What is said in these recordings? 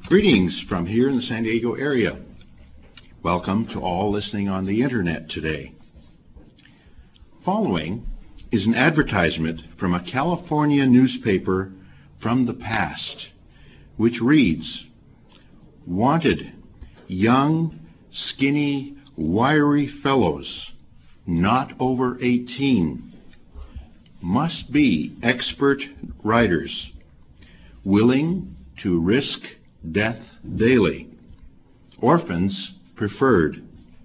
Greetings from here in the San Diego area. Welcome to all listening on the internet today. Following is an advertisement from a California newspaper from the past, which reads, "Wanted, young, skinny, wiry fellows, not over 18. Must be expert riders, willing to risk death daily. Orphans preferred."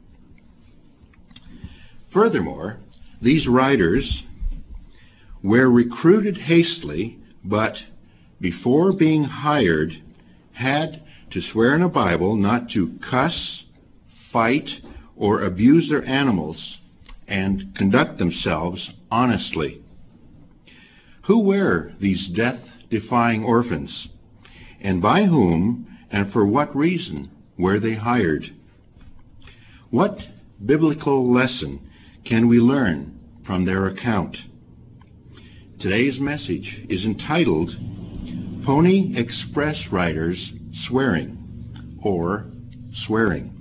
Furthermore, these riders were recruited hastily, but before being hired had to swear in a Bible not to cuss, fight, or abuse their animals and conduct themselves honestly. Who were these death-defying orphans? And by whom and for what reason were they hired? What biblical lesson can we learn from their account? Today's message is entitled Pony Express Riders Swearing, or Swearing.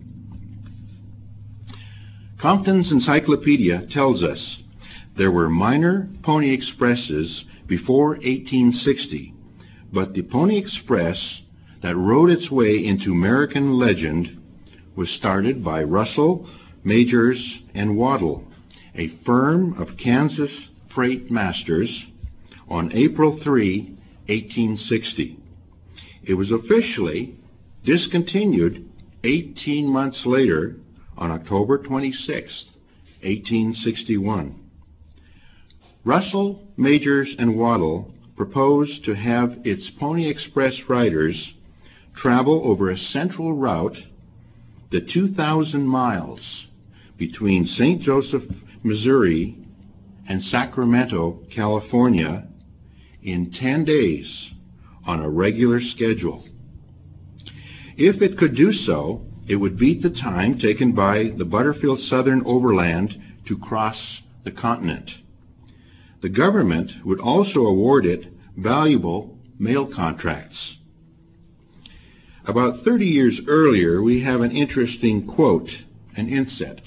Compton's Encyclopedia tells us there were minor pony expresses before 1860, but the Pony Express that rode its way into American legend was started by Russell, Majors, and Waddell, a firm of Kansas freight masters, on April 3, 1860. It was officially discontinued 18 months later on October 26, 1861. Russell, Majors, and Waddell proposed to have its Pony Express riders travel over a central route, the 2,000 miles between St. Joseph, Missouri, and Sacramento, California, in 10 days on a regular schedule. If it could do so, it would beat the time taken by the Butterfield Southern Overland to cross the continent. The government would also award it valuable mail contracts. About 30 years earlier, we have an interesting quote, an inset,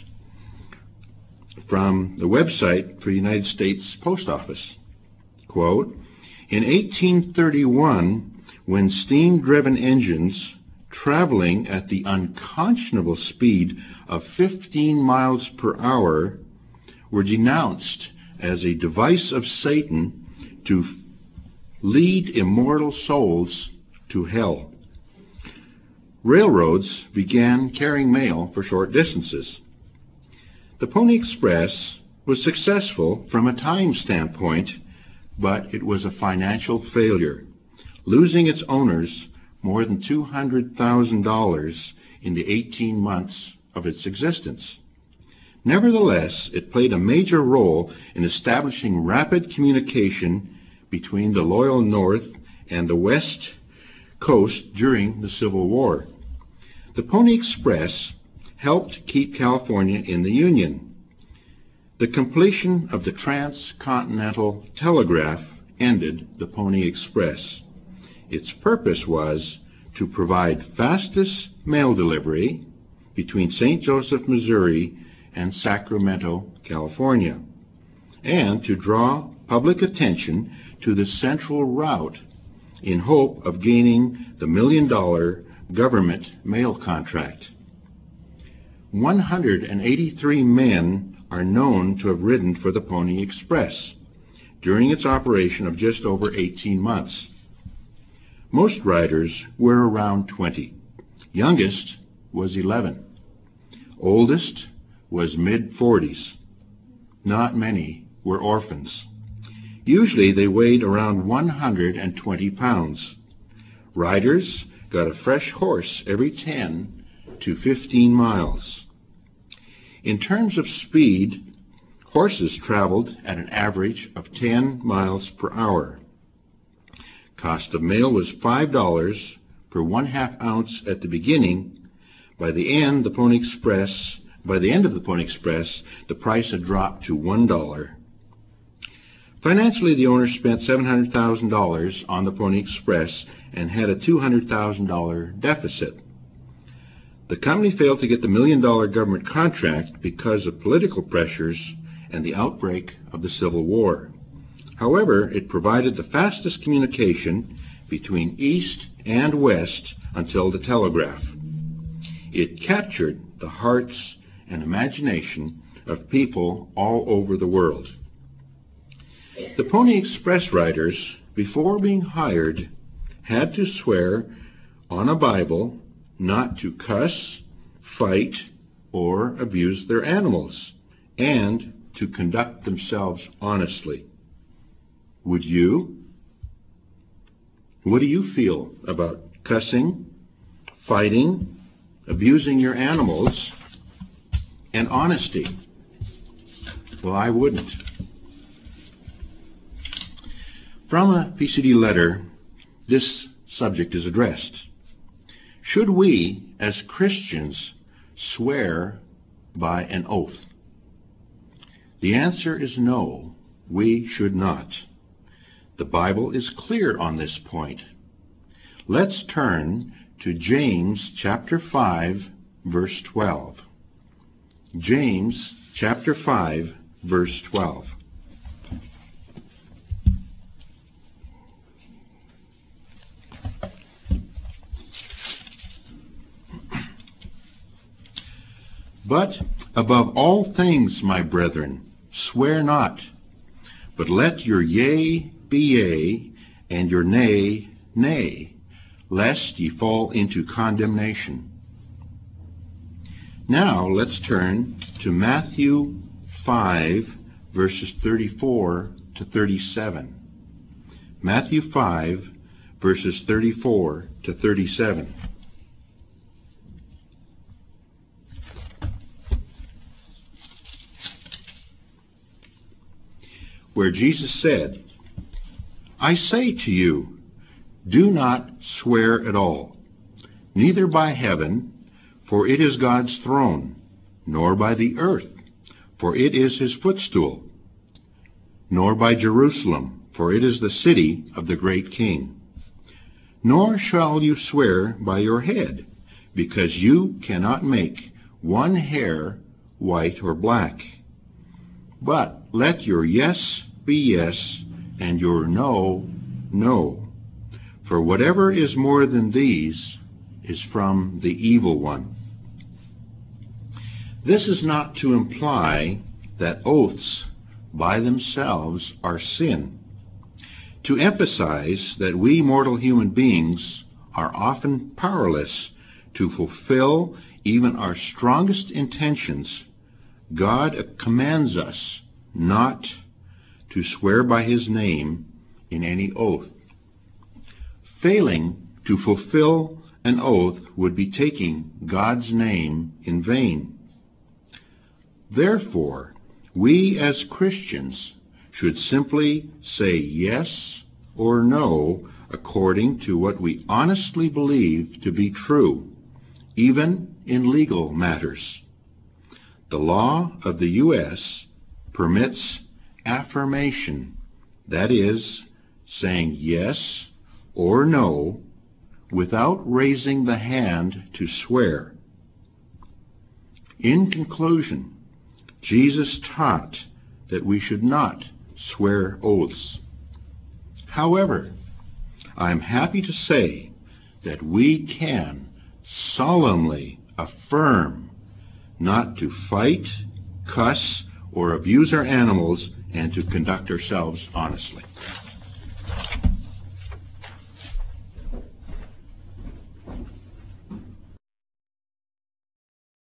from the website for the United States Post Office. Quote, "In 1831, when steam-driven engines traveling at the unconscionable speed of 15 miles per hour were denounced as a device of Satan to lead immortal souls to hell, railroads began carrying mail for short distances. The Pony Express was successful from a time standpoint, but it was a financial failure, losing its owners more than $200,000 in the 18 months of its existence. Nevertheless, it played a major role in establishing rapid communication between the loyal North and the West Coast during the Civil War. The Pony Express helped keep California in the Union. The completion of the transcontinental telegraph ended the Pony Express. Its purpose was to provide fastest mail delivery between St. Joseph, Missouri, and Sacramento, California, and to draw public attention to the central route in hope of gaining the $1 million government mail contract. 183 men are known to have ridden for the Pony Express during its operation of just over 18 months. Most riders were around 20. Youngest was 11. Oldest was mid-40s. Not many were orphans. Usually they weighed around 120 pounds. Riders got a fresh horse every 10 to 15 miles. In terms of speed, horses traveled at an average of 10 miles per hour. Cost of mail was $5 per 1/2 ounce at the beginning. By the end of the Pony Express, the price had dropped to $1. Financially, the owner spent $700,000 on the Pony Express and had a $200,000 deficit. The company failed to get the $1 million government contract because of political pressures and the outbreak of the Civil War. However, it provided the fastest communication between East and West until the telegraph. It captured the hearts and imagination of people all over the world. The Pony Express riders, before being hired, had to swear on a Bible not to cuss, fight, or abuse their animals, and to conduct themselves honestly. Would you? What do you feel about cussing, fighting, abusing your animals, and honesty? Well, I wouldn't. From a PCD letter, this subject is addressed. Should we, as Christians, swear by an oath? The answer is no, we should not. The Bible is clear on this point. Let's turn to James chapter 5, verse 12. James chapter 5, verse 12. But above all things, my brethren, swear not, but let your yea be yea, and your nay, nay, lest ye fall into condemnation. Now let's turn to Matthew 5, verses 34 to 37. Matthew 5, verses 34 to 37. Where Jesus said, I say to you, do not swear at all, neither by heaven, for it is God's throne, nor by the earth, for it is his footstool, nor by Jerusalem, for it is the city of the great King. Nor shall you swear by your head, because you cannot make one hair white or black. But let your yes be yes, and your no, no. For whatever is more than these is from the evil one. This is not to imply that oaths by themselves are sin. To emphasize that we mortal human beings are often powerless to fulfill even our strongest intentions, God commands us not to swear by his name in any oath. Failing to fulfill an oath would be taking God's name in vain. Therefore, we as Christians should simply say yes or no according to what we honestly believe to be true, even in legal matters. The law of the U.S. permits affirmation, that is, saying yes or no without raising the hand to swear. In conclusion, Jesus taught that we should not swear oaths. However, I'm happy to say that we can solemnly affirm not to fight, cuss, or abuse our animals, and to conduct ourselves honestly.